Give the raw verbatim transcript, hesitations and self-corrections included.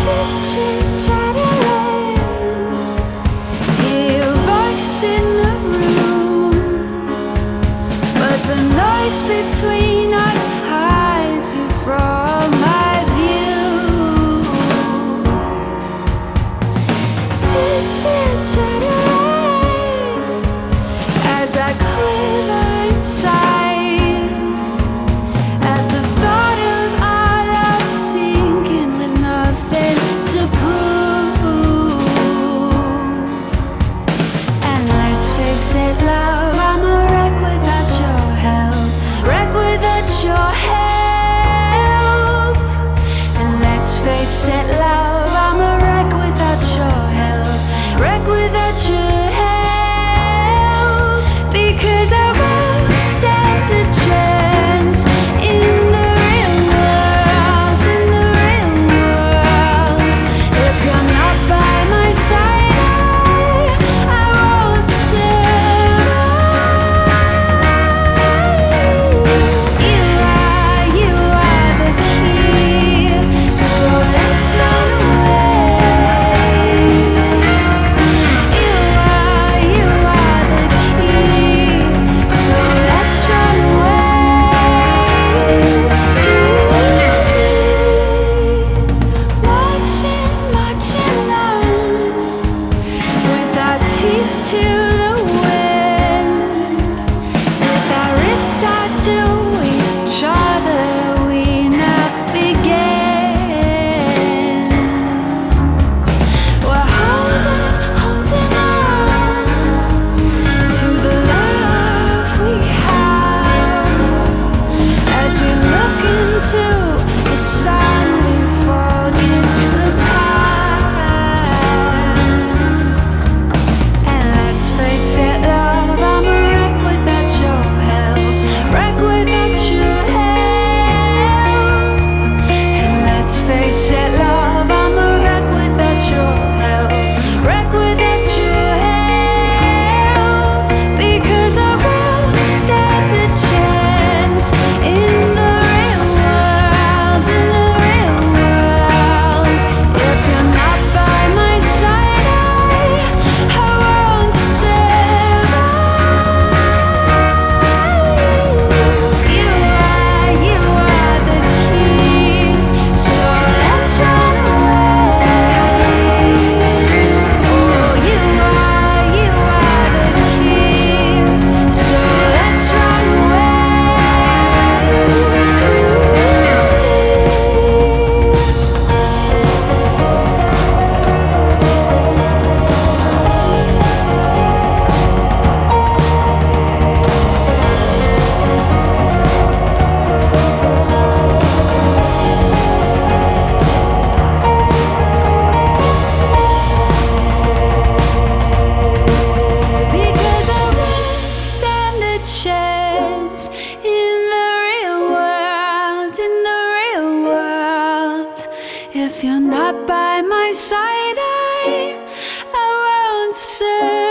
Between us hides you from my view. Chit-chit-chattering as I quiver inside at the thought of our love sinking with nothing to prove. And let's face it, love, I'm a wreck without your help. Wreck without your help. And let's face it, love, I'm a wreck without your help. Wreck without your help. Because I won't stand a chance in the real world, in the real world. If you're not by my side, I, I won't to the wind, with our wrists tied to each other, we not begin. We're holding, holding on to the love we have as we look into the sun. We forget the past. Face it, love, I'm a wreck without your help. Wreck without your help. And let's face it, love, I'm a wreck without your help. Wreck without your help. Because I won't stand a chance in the real world, in the real world. If you're not by my side, I, I won't chance in the real world, in the real world. If you're not by my side, I, I won't say.